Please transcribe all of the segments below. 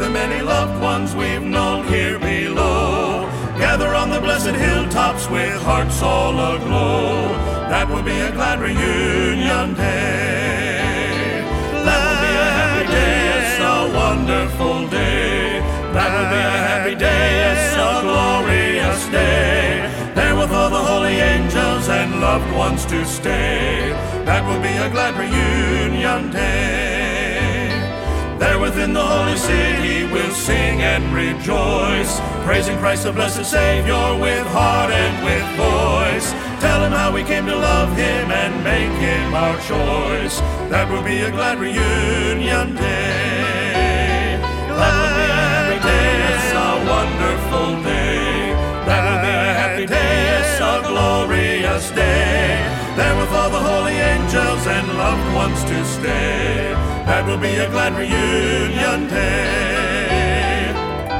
the many loved ones we've known here below. Gather on the blessed hilltops with hearts all aglow. That will be a glad reunion day. That will be a happy day, it's a wonderful day. That will be a happy day, it's a glorious day. There with all the holy angels and loved ones to stay. That will be a glad reunion day. There within the holy city we'll sing and rejoice, praising Christ the blessed Savior with heart and with voice. Tell him how we came to love him and make him our choice. That will be a glad reunion day. That will be a happy day, it's a wonderful day. That will be a happy day, it's a glorious day. There with all the holy angels and loved ones to stay. That will be a glad reunion day.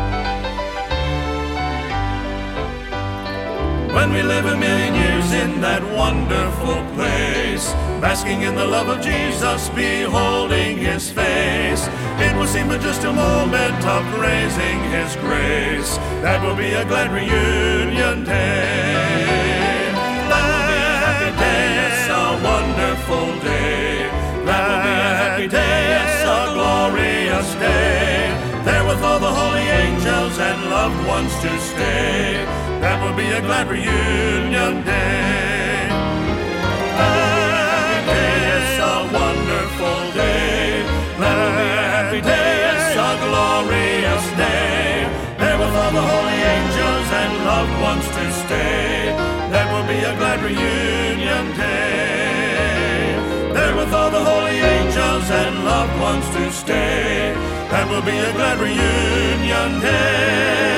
When we live a million years in that wonderful place, basking in the love of Jesus, beholding his face, it will seem but just a moment of praising his grace. That will be a glad reunion day. That will be a happy day, it's a wonderful day. That will be a happy day, it's a glorious day. There with all the holy angels and loved ones to stay. That will be a glad reunion day. Happy day, it's a wonderful day. That will be a happy day, it's a glorious day. There with all the holy angels and loved ones to stay. That will be a glad reunion day. There with all the holy angels and loved ones to stay. That will be a glad reunion day.